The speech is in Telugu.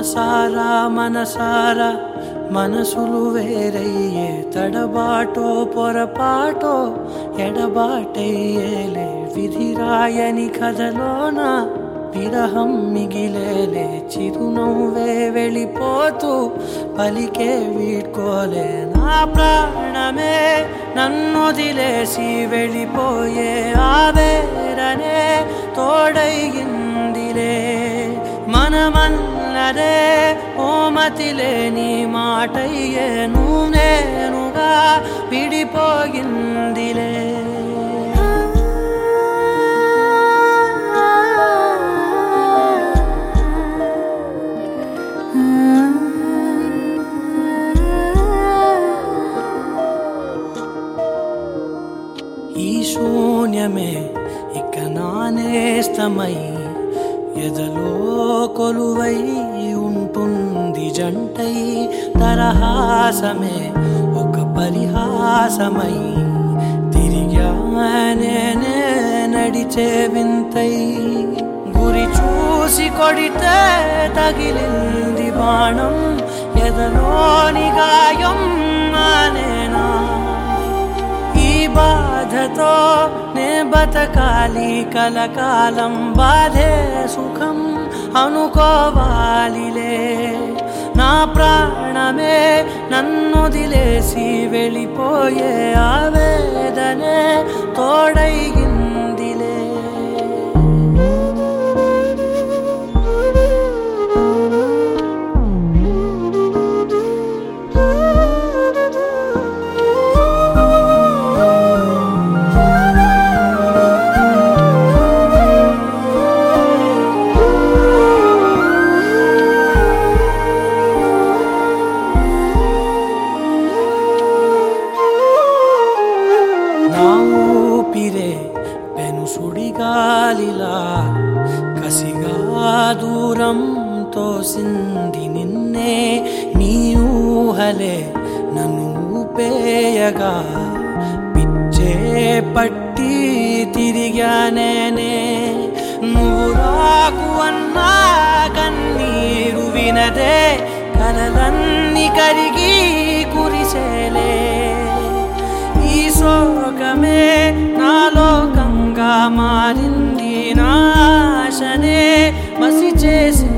మనసారా మనసారా మనసులు వేరయ్యే తడబాటో పొరపాటో ఎడబాటయ్యేలే విధిరాయని కథలోన విరహం మిగిలేలే చిరునవ్వే వెళ్ళిపోతూ పలికే వీడ్కోలే నా ప్రాణమే నన్నొదిలేసి వెళ్ళిపోయే ఆవేరనే తోడైందిలే మనమన్నదే ఓ మతిలేని మాటయ్యే నేనుగా విడిపోయిందిలే ఈ శూన్యమే ఇక నానేస్తమై ఎదలో కొలువై ఉంటుంది జంటై తరహాసమే ఒక పరిహాసమై తిరిగానే నడిచే వింతై గురి చూసి కొడితే తగిలింది బాణం ఎదలోని గాయం మానేనా ఈ బాధతో నే బతకాలి కలకాలం బాధే సుఖం అనుకోవాలిలే నా ప్రాణమే నన్నొదిలేసి వెళ్ళిపోయే ఆవేదనే తోడైందిలే ఊపిరే పెను సుడిగాలిలా కసిగా దూరం తోసింది నిన్నే నీ ఊహలే నన్ను ఊపేయగా పిచ్చే పట్టి తిరిగానే నువ్వు రాకు అన్నా కన్నీరు వినదే కలలన్నీ కరిగి కురిసేలే ఈ శోకమే నా లోకంగా మారింది నాశనే మసి చేసి